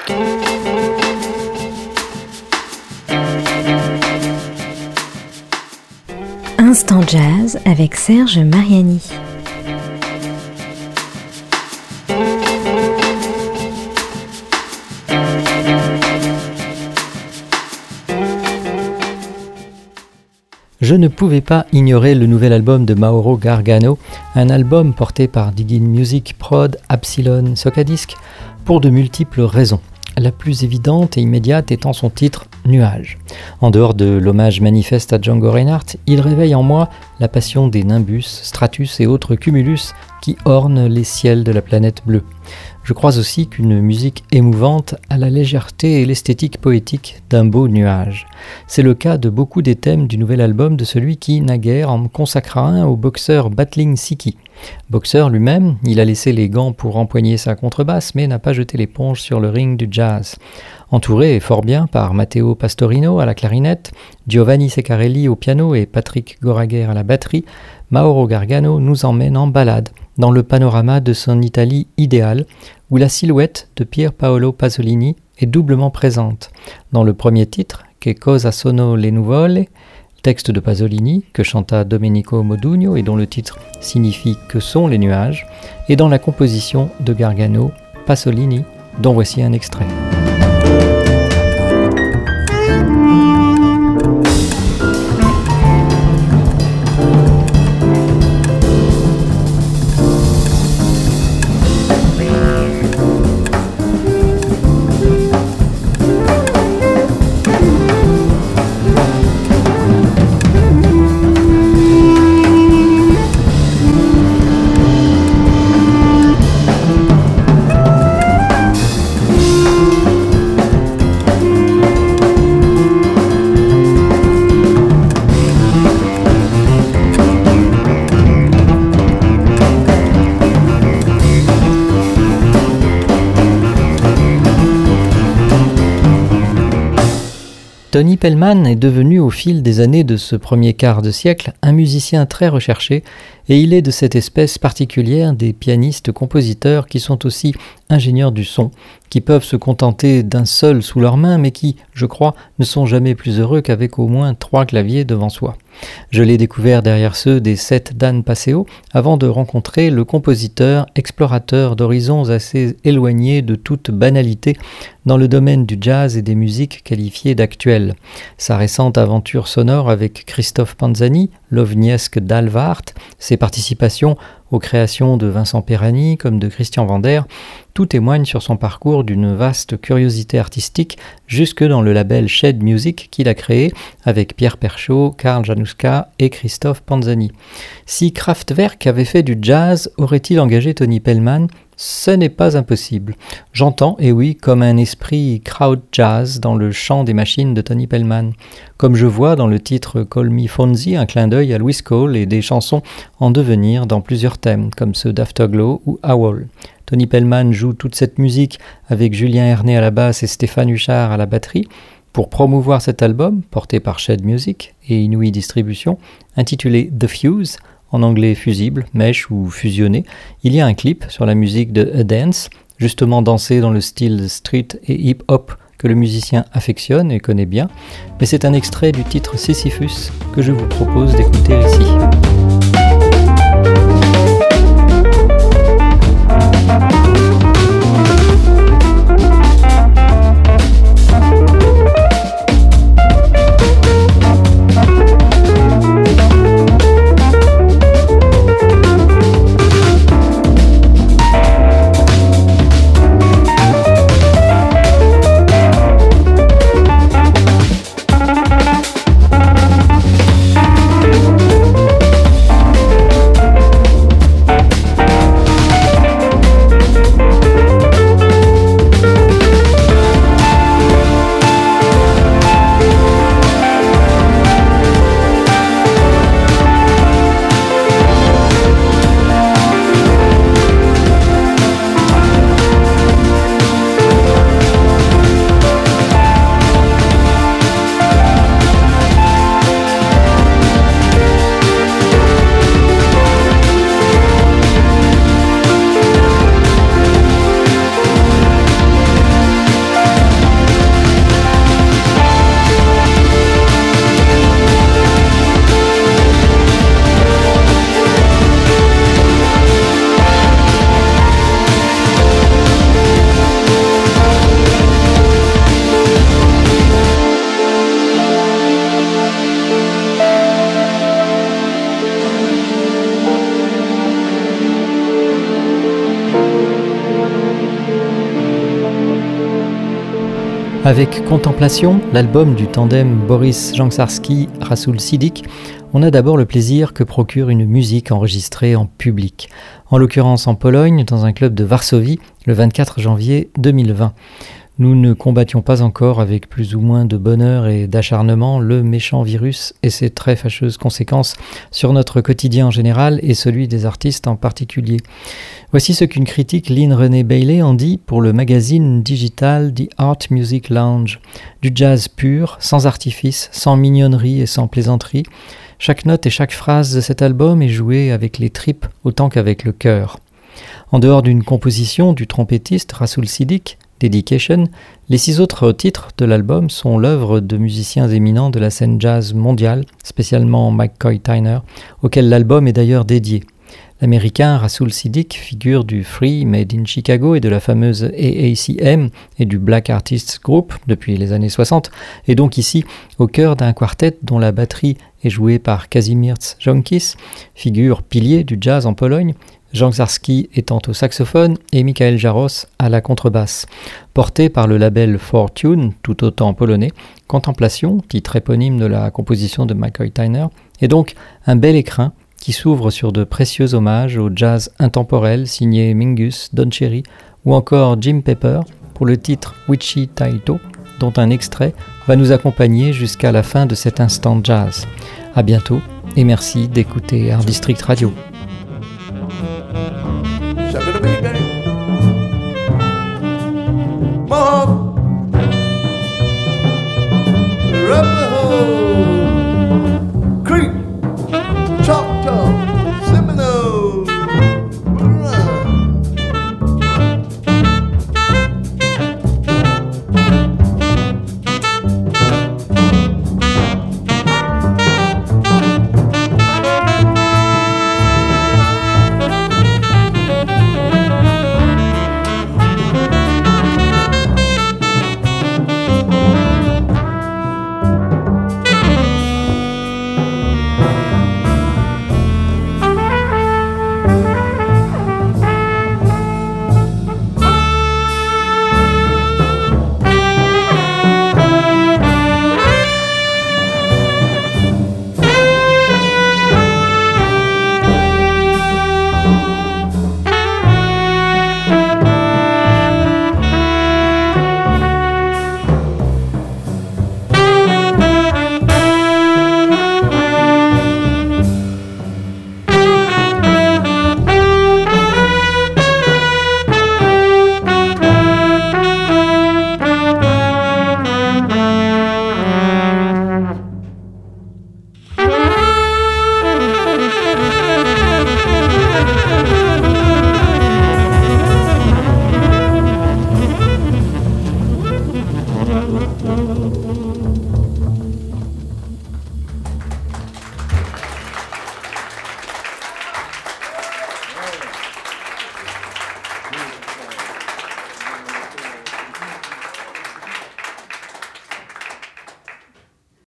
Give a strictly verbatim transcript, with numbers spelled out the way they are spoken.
Instant Jazz avec Serge Mariani. Je ne pouvais pas ignorer le nouvel album de Mauro Gargano, un album porté par Diggin' Music Prod Epsilon Socadisc pour de multiples raisons. La plus évidente et immédiate étant son titre « Nuages ». En dehors de l'hommage manifeste à Django Reinhardt, il réveille en moi la passion des nimbus, stratus et autres cumulus qui ornent les ciels de la planète bleue. Je crois aussi qu'une musique émouvante a la légèreté et l'esthétique poétique d'un beau nuage. C'est le cas de beaucoup des thèmes du nouvel album de celui qui, naguère, en consacra un au boxeur Battling Siki. Boxeur lui-même, il a laissé les gants pour empoigner sa contrebasse, mais n'a pas jeté l'éponge sur le ring du jazz. Entouré, et fort bien, par Matteo Pastorino à la clarinette, Giovanni Ceccarelli au piano et Patrick Goraguer à la batterie, Mauro Gargano nous emmène en balade dans le panorama de son Italie idéale, où la silhouette de Pier Paolo Pasolini est doublement présente. Dans le premier titre, Che cosa sono le nuvole, texte de Pasolini, que chanta Domenico Modugno et dont le titre signifie « Que sont les nuages », et dans la composition de Gargano, Pasolini, dont voici un extrait. Tony Pellman est devenu au fil des années de ce premier quart de siècle un musicien très recherché et il est de cette espèce particulière des pianistes-compositeurs qui sont aussi ingénieurs du son, qui peuvent se contenter d'un seul sous leurs mains mais qui, je crois, ne sont jamais plus heureux qu'avec au moins trois claviers devant soi. Je l'ai découvert derrière ceux des sept d'Anne Passeo avant de rencontrer le compositeur, explorateur d'horizons assez éloignés de toute banalité dans le domaine du jazz et des musiques qualifiées d'actuelles. Sa récente aventure sonore avec Christophe Panzani, l'ovniesque d'Alvart, ses participations aux créations de Vincent Perani comme de Christian Vander, tout témoigne sur son parcours d'une vaste curiosité artistique jusque dans le label Shed Music qu'il a créé avec Pierre Perchaud, Karl Januska et Christophe Panzani. Si Kraftwerk avait fait du jazz, aurait-il engagé Tony Pellman ? Ce n'est pas impossible. J'entends, et oui, comme un esprit crowd jazz dans le chant des machines de Tony Pellman. Comme je vois dans le titre Call Me Fonzie un clin d'œil à Louis Cole et des chansons en devenir dans plusieurs thèmes, comme ceux d'Afterglow ou Owl. Tony Pellman joue toute cette musique avec Julien Herné à la basse et Stéphane Huchard à la batterie pour promouvoir cet album, porté par Shed Music et Inouï Distribution, intitulé The Fuse, en anglais fusible, mèche ou fusionné. Il y a un clip sur la musique de A Dance, justement dansé dans le style street et hip-hop que le musicien affectionne et connaît bien, mais c'est un extrait du titre Sisyphus que je vous propose d'écouter ici. Avec Contemplation, l'album du tandem Boris Jankczarski-Rasoul Sidik, on a d'abord le plaisir que procure une musique enregistrée en public, en l'occurrence en Pologne, dans un club de Varsovie, le vingt-quatre janvier deux mille vingt. Nous ne combattions pas encore avec plus ou moins de bonheur et d'acharnement le méchant virus et ses très fâcheuses conséquences sur notre quotidien en général et celui des artistes en particulier. Voici ce qu'une critique Lynn Renée Bailey en dit pour le magazine digital The Art Music Lounge. Du jazz pur, sans artifice, sans mignonnerie et sans plaisanterie. Chaque note et chaque phrase de cet album est jouée avec les tripes autant qu'avec le cœur. En dehors d'une composition du trompettiste Rasoul Sidik, Dedication, les six autres titres de l'album sont l'œuvre de musiciens éminents de la scène jazz mondiale, spécialement McCoy Tyner, auquel l'album est d'ailleurs dédié. L'américain Rasoul Sidik, figure du Free Made in Chicago et de la fameuse A A C M et du Black Artists Group depuis les années soixante, est donc ici au cœur d'un quartet dont la batterie est jouée par Kazimierz Jonkis, figure pilier du jazz en Pologne, Jankczarski étant au saxophone et Michael Jaros à la contrebasse. Porté par le label Fortune, tout autant polonais, Contemplation, titre éponyme de la composition de McCoy Tyner, est donc un bel écrin qui s'ouvre sur de précieux hommages au jazz intemporel signé Mingus, Don Cherry ou encore Jim Pepper pour le titre Witchy Taito, dont un extrait va nous accompagner jusqu'à la fin de cet instant jazz. À bientôt et merci d'écouter Art District Radio.